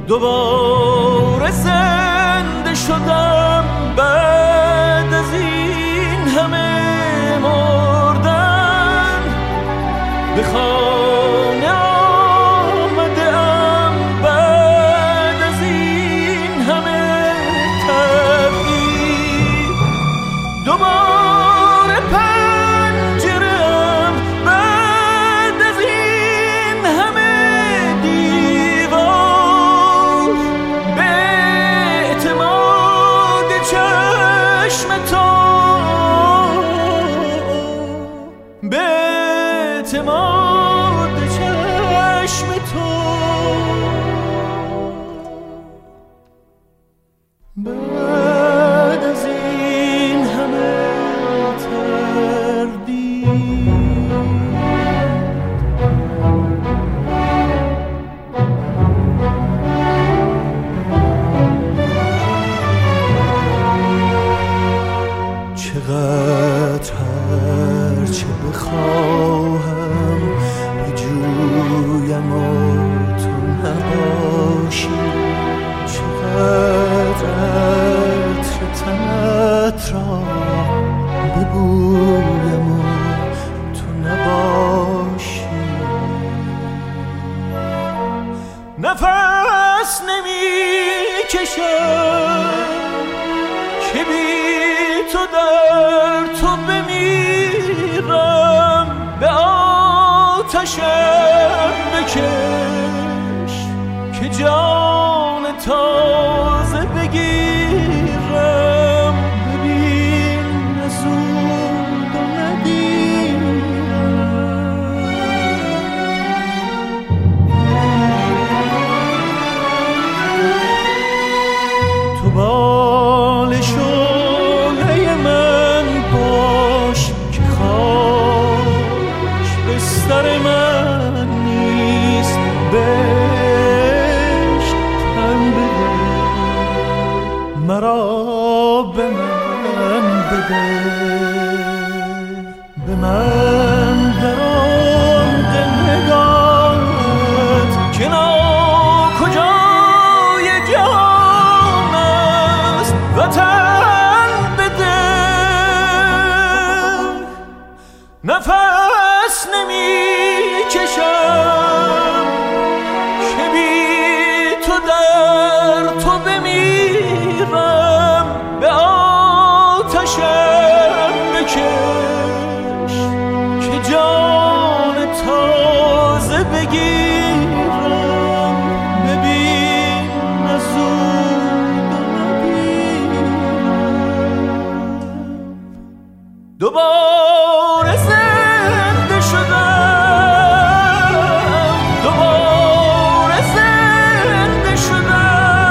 دوباره زنده شدم بعد از این همه مردن. به خانه آمدم بعد از این همه تغییر. دوباره پنجرم بعد از این همه دیوار. به اعتماد چشم تو، به اعتماد چشم تو، بعد از این همه تردید. چقدر هرچه بخواهم بجویم و تو نباشی. چقدر عطر تنت را ببویم و تو نباشی. نفس نمی‌کشم که بی تو در تو بمیرم. به آتشم بکش که جان تازه بگیرم. ببین نزود و ندیرم. تو بال شعله من باش که خاک بستر من نیست. بهشت تن بده مرا، به من بده. به من درون دل نگاهت که ناکجای جهان است. وطن بده. نفس نمی‌کشم که بی تو در تو بمیرم. به آتشم بکش که جان تازه بگیرم. ببین نزود و ندیرم. دوباره زنده شدم